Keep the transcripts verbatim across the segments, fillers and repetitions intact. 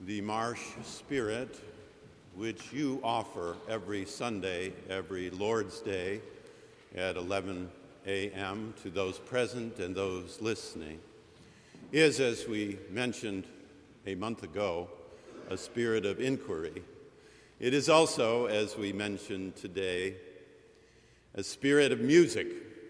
the Marsh Spirit, which you offer every Sunday, every Lord's Day at eleven a.m. to those present and those listening, is, as we mentioned a month ago, a spirit of inquiry. It is also, as we mentioned today, a spirit of music.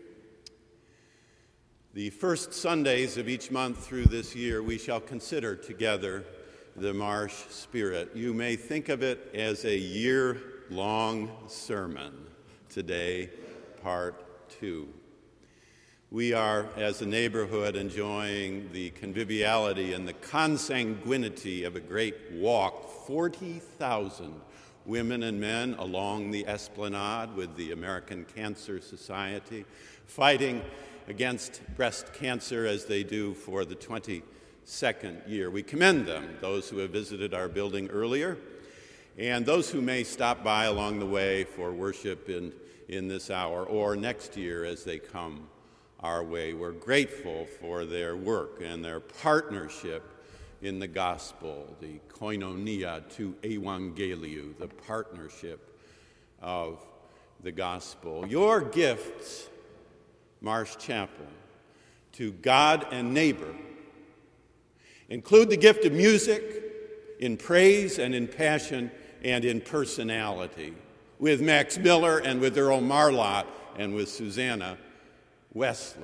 The first Sundays of each month through this year, we shall consider together the Marsh Spirit. You may think of it as a year-long sermon. Today, part two. We are, as a neighborhood, enjoying the conviviality and the consanguinity of a great walk. forty thousand women and men along the Esplanade with the American Cancer Society, fighting against breast cancer as they do for the twenty-second year. We commend them, those who have visited our building earlier, and those who may stop by along the way for worship in, in this hour or next year as they come our way. We're grateful for their work and their partnership in the gospel, the koinonia to evangeliu, the partnership of the gospel. Your gifts, Marsh Chapel, to God and neighbor include the gift of music in praise and in passion and in personality, with Max Miller and with Earl Marlott and with Susanna Wesley.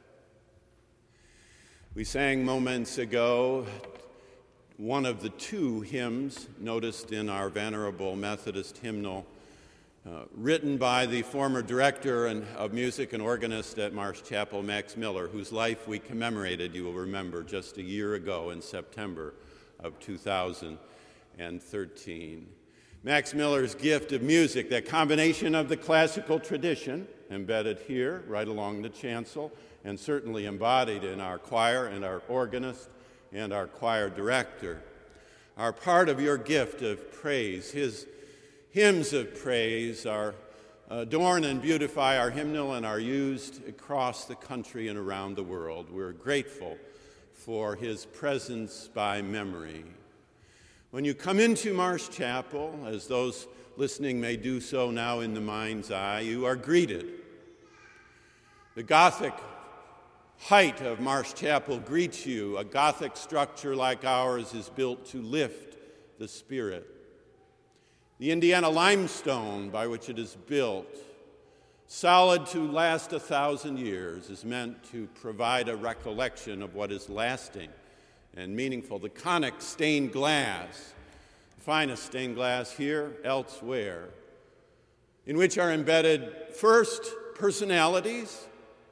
We sang moments ago one of the two hymns noticed in our venerable Methodist hymnal, uh, written by the former director and, of music and organist at Marsh Chapel, Max Miller, whose life we commemorated, you will remember, just a year ago in September of two thousand thirteen. Max Miller's gift of music, that combination of the classical tradition embedded here right along the chancel and certainly embodied in our choir and our organist and our choir director, are part of your gift of praise. His hymns of praise are adorn and beautify our hymnal and are used across the country and around the world. We're grateful for his presence by memory. When you come into Marsh Chapel, as those listening may do so now in the mind's eye, you are greeted. The Gothic height of Marsh Chapel greets you. A Gothic structure like ours is built to lift the spirit. The Indiana limestone by which it is built, solid to last a thousand years, is meant to provide a recollection of what is lasting and meaningful. The conic stained glass, the finest stained glass here, elsewhere, in which are embedded first personalities,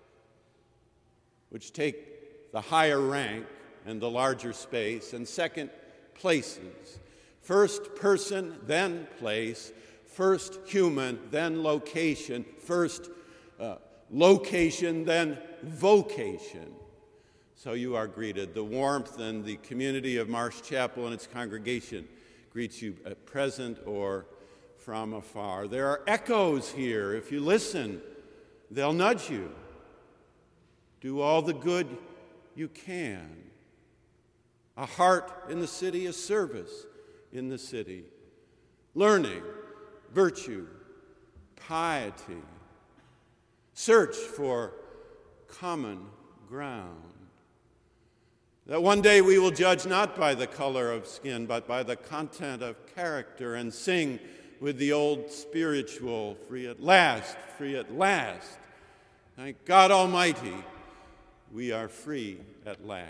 which take the higher rank and the larger space, and second, places. First person, then place, first human, then location, first uh, location, then vocation. So you are greeted. The warmth and the community of Marsh Chapel and its congregation greets you at present or from afar. There are echoes here. If you listen, they'll nudge you. Do all the good you can. A heart in the city, a service in the city. Learning, virtue, piety. Search for common ground. That one day we will judge not by the color of skin, but by the content of character, and sing with the old spiritual, free at last, free at last. Thank God Almighty, we are free at last.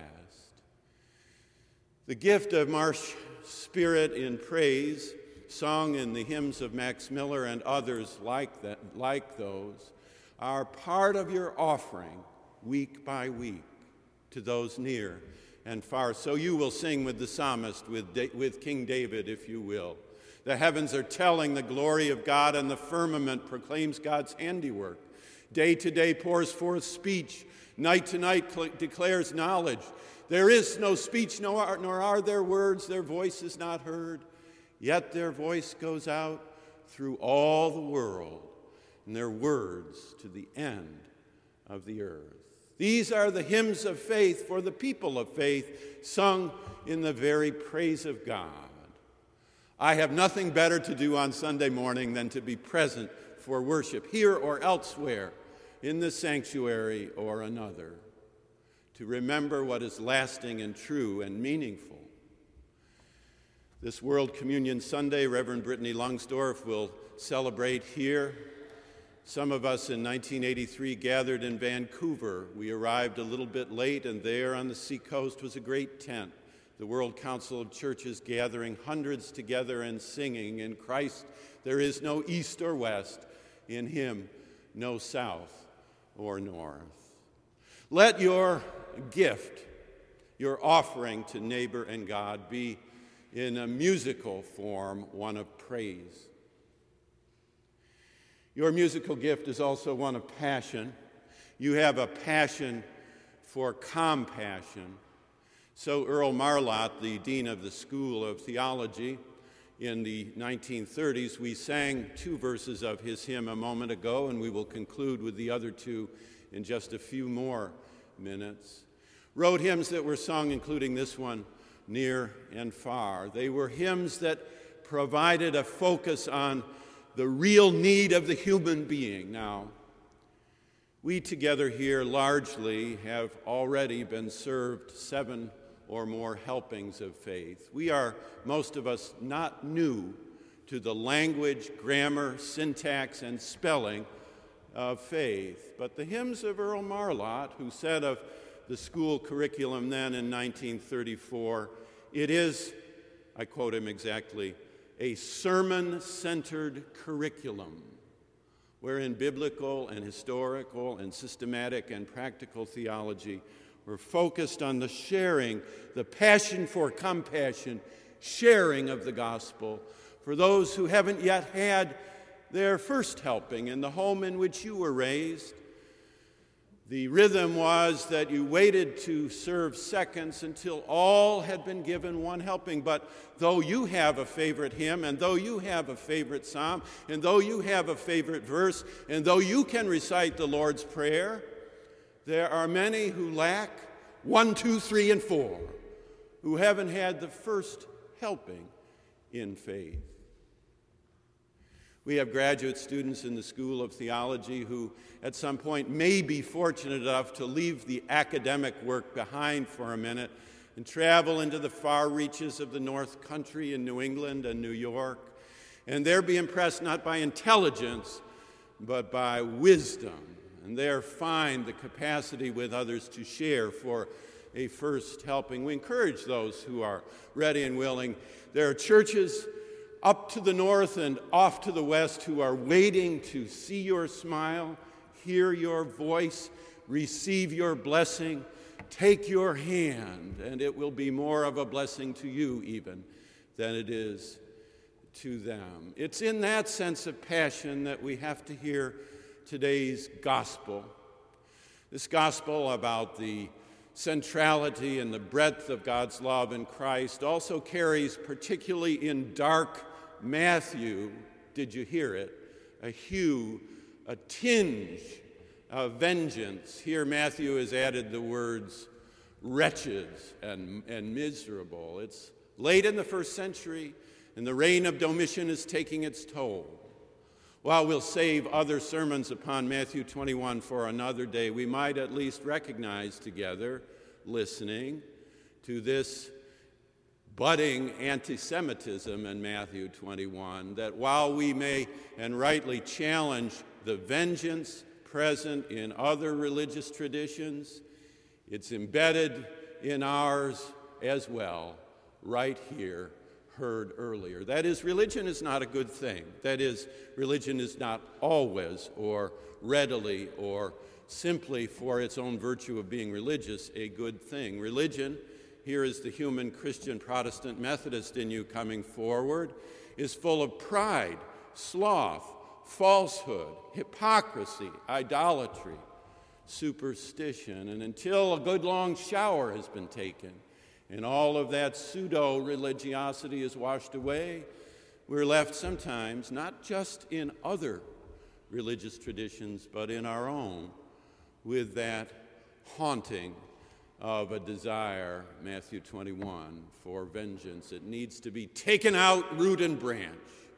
The gift of Marsh Spirit in praise, sung in the hymns of Max Miller and others like that, like those, are part of your offering week by week to those near and far. So you will sing with the psalmist, with, da- with King David, if you will. The heavens are telling the glory of God, and the firmament proclaims God's handiwork. Day to day pours forth speech. Night to night cl- declares knowledge. There is no speech, nor, nor are there words. Their voice is not heard. Yet their voice goes out through all the world, and their words to the end of the earth. These are the hymns of faith for the people of faith, sung in the very praise of God. I have nothing better to do on Sunday morning than to be present for worship, here or elsewhere, in the sanctuary or another, to remember what is lasting and true and meaningful. This World Communion Sunday, Reverend Brittany Lungsdorf will celebrate here. Some of us in nineteen eighty-three gathered in Vancouver. We arrived a little bit late, and there on the seacoast was a great tent, the World Council of Churches gathering hundreds together and singing, "In Christ there is no east or west, in him no south or north." Let your gift, your offering to neighbor and God, be in a musical form, one of praise. Your musical gift is also one of passion. You have a passion for compassion. So Earl Marlott, the dean of the School of Theology, in the nineteen thirties, we sang two verses of his hymn a moment ago, and we will conclude with the other two in just a few more minutes. Wrote hymns that were sung, including this one, Near and Far. They were hymns that provided a focus on the real need of the human being. Now, we together here largely have already been served seven or more helpings of faith. We are, most of us, not new to the language, grammar, syntax, and spelling of faith. But the hymns of Earl Marlott, who said of the school curriculum then in nineteen thirty-four, it is, I quote him exactly, a sermon-centered curriculum wherein biblical and historical and systematic and practical theology were focused on the sharing, the passion for compassion, sharing of the gospel for those who haven't yet had their first helping in the home in which you were raised. The rhythm was that you waited to serve seconds until all had been given one helping. But though you have a favorite hymn, and though you have a favorite psalm, and though you have a favorite verse, and though you can recite the Lord's Prayer, there are many who lack one, two, three, and four, who haven't had the first helping in faith. We have graduate students in the School of Theology who at some point may be fortunate enough to leave the academic work behind for a minute and travel into the far reaches of the North Country in New England and New York, and there be impressed not by intelligence, but by wisdom, and there find the capacity with others to share for a first helping. We encourage those who are ready and willing. There are churches up to the north and off to the west who are waiting to see your smile, hear your voice, receive your blessing, take your hand, and it will be more of a blessing to you even than it is to them. It's in that sense of passion that we have to hear today's gospel. This gospel about the centrality and the breadth of God's love in Christ also carries, particularly in dark Matthew, did you hear it? A hue, a tinge of vengeance. Here Matthew has added the words wretched and, and miserable. It's late in the first century, and the reign of Domitian is taking its toll. While we'll save other sermons upon Matthew twenty-one for another day, we might at least recognize together, listening to this budding anti-Semitism in Matthew twenty-one, that while we may and rightly challenge the vengeance present in other religious traditions, it's embedded in ours as well, right here, heard earlier. That is, religion is not a good thing. That is, religion is not always or readily or simply for its own virtue of being religious a good thing. Religion, here is the human Christian Protestant Methodist in you coming forward, is full of pride, sloth, falsehood, hypocrisy, idolatry, superstition. And until a good long shower has been taken and all of that pseudo-religiosity is washed away, we're left sometimes, not just in other religious traditions, but in our own, with that haunting of a desire, Matthew twenty-one, for vengeance. It needs to be taken out, root and branch.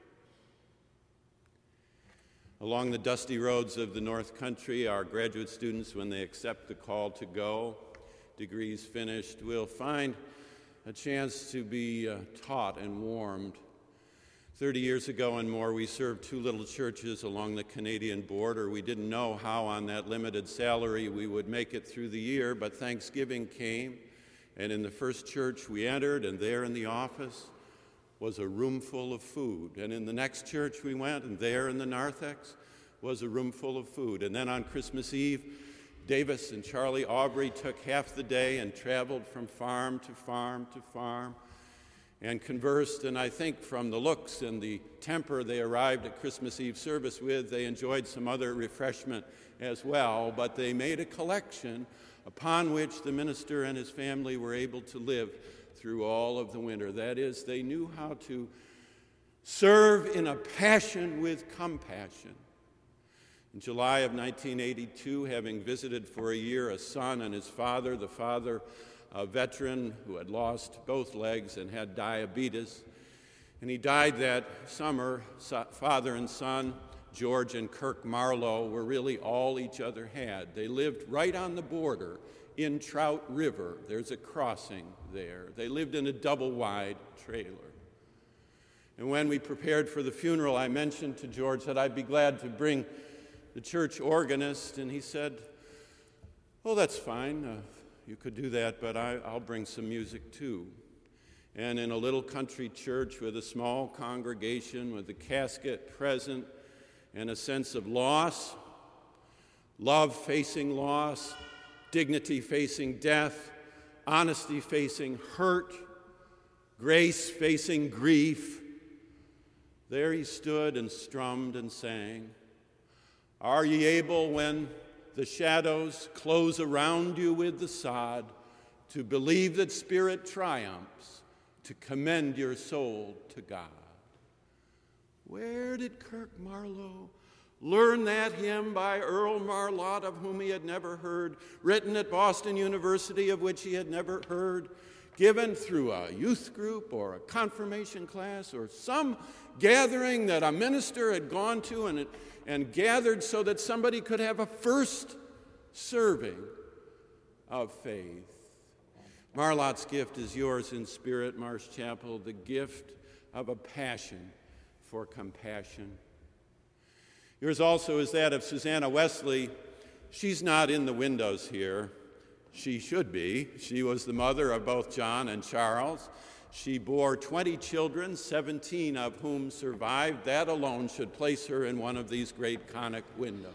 Along the dusty roads of the North Country, our graduate students, when they accept the call to go, degrees finished, will find a chance to be uh, taught and warmed. Thirty years ago and more, we served two little churches along the Canadian border. We didn't know how on that limited salary we would make it through the year, but Thanksgiving came, and in the first church we entered, and there in the office was a room full of food. And in the next church we went, and there in the narthex was a room full of food. And then on Christmas Eve, Davis and Charlie Aubrey took half the day and traveled from farm to farm to farm and conversed, and I think from the looks and the temper they arrived at Christmas Eve service with, they enjoyed some other refreshment as well, but they made a collection upon which the minister and his family were able to live through all of the winter. That is, they knew how to serve in a passion with compassion. In July of nineteen eighty-two, having visited for a year a son and his father, the father a veteran who had lost both legs and had diabetes, and he died that summer. Father and son, George and Kirk Marlowe, were really all each other had. They lived right on the border in Trout River. There's a crossing there. They lived in a double-wide trailer. And when we prepared for the funeral, I mentioned to George that I'd be glad to bring the church organist, and he said, "Oh, that's fine. Uh, you could do that, but I, I'll bring some music too." And in a little country church with a small congregation, with the casket present and a sense of loss, love facing loss, dignity facing death, honesty facing hurt, grace facing grief, there he stood and strummed and sang, "Are ye able, when the shadows close around you with the sod, to believe that spirit triumphs, to commend your soul to God?" Where did Kirk Marlowe learn that hymn by Earl Marlott, of whom he had never heard, written at Boston University, of which he had never heard, given through a youth group or a confirmation class or some gathering that a minister had gone to and, and gathered so that somebody could have a first serving of faith? Marlott's gift is yours in spirit, Marsh Chapel, the gift of a passion for compassion. Yours also is that of Susanna Wesley. She's not in the windows here. She should be. She was the mother of both John and Charles. She bore twenty children, seventeen of whom survived. That alone should place her in one of these great conic windows.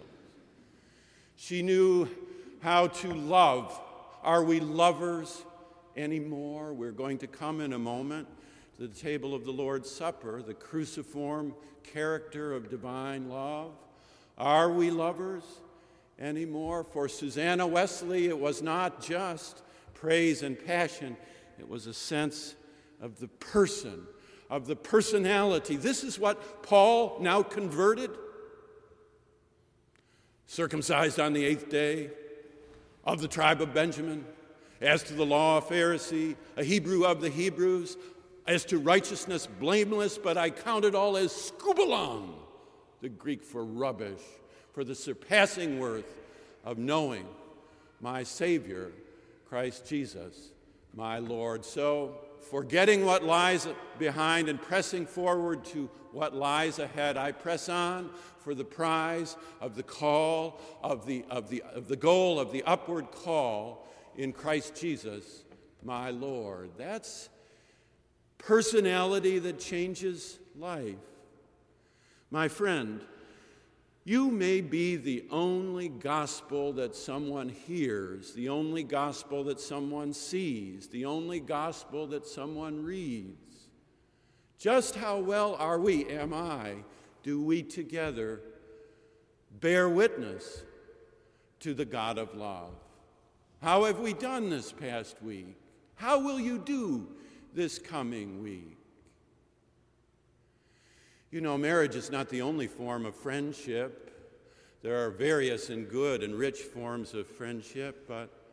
She knew how to love. Are we lovers anymore? We're going to come in a moment to the table of the Lord's Supper, the cruciform character of divine love. Are we lovers anymore? For Susanna Wesley, it was not just praise and passion. It was a sense of the person, of the personality. This is what Paul, now converted, circumcised on the eighth day, of the tribe of Benjamin, as to the law, a Pharisee, a Hebrew of the Hebrews, as to righteousness, blameless, but I count it all as skubalon, the Greek for rubbish, for the surpassing worth of knowing my Savior, Christ Jesus, my Lord. So, forgetting what lies behind and pressing forward to what lies ahead, I press on for the prize of the call, of the, of the, of the goal of the upward call in Christ Jesus, my Lord. That's personality that changes life. My friend, you may be the only gospel that someone hears, the only gospel that someone sees, the only gospel that someone reads. Just how well are we, am I, do we together bear witness to the God of love? How have we done this past week? How will you do this coming week? You know, marriage is not the only form of friendship. There are various and good and rich forms of friendship, but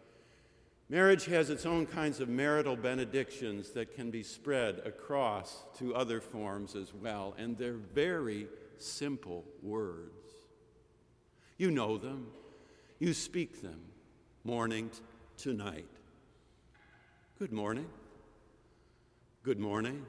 Marriage has its own kinds of marital benedictions that can be spread across to other forms as well, and they're very simple words. You know them. You speak them morning to night. Good morning. Good morning.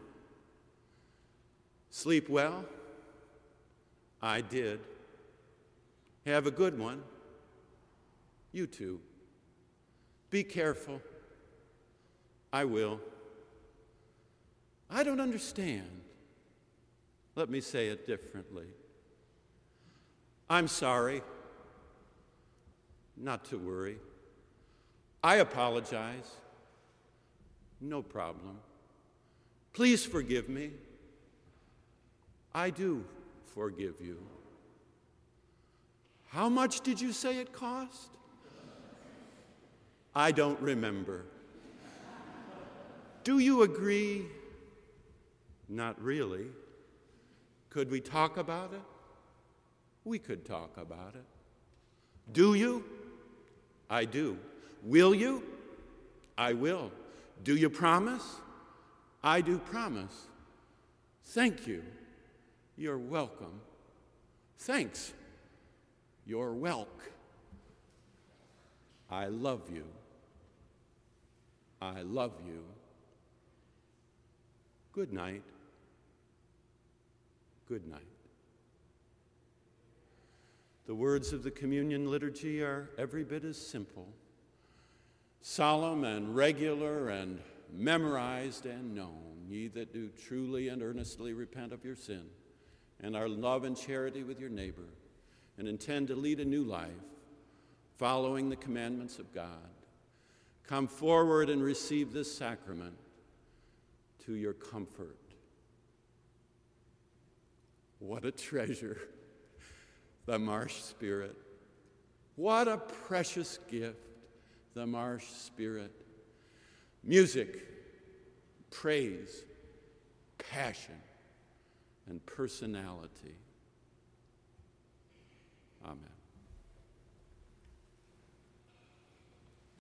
Sleep well? I did. Have a good one? You too. Be careful. I will. I don't understand. Let me say it differently. I'm sorry. Not to worry. I apologize. No problem. Please forgive me. I do forgive you. How much did you say it cost? I don't remember. Do you agree? Not really. Could we talk about it? We could talk about it. Do you? I do. Will you? I will. Do you promise? I do promise. Thank you. You're welcome. Thanks. You're welcome. I love you. I love you. Good night. Good night. The words of the communion liturgy are every bit as simple, solemn and regular and memorized and known. Ye that do truly and earnestly repent of your sin and are in love and charity with your neighbor and intend to lead a new life, following the commandments of God, come forward and receive this sacrament to your comfort. What a treasure, the Marsh Spirit. What a precious gift, the Marsh Spirit. Music, praise, passion, and personality. Amen.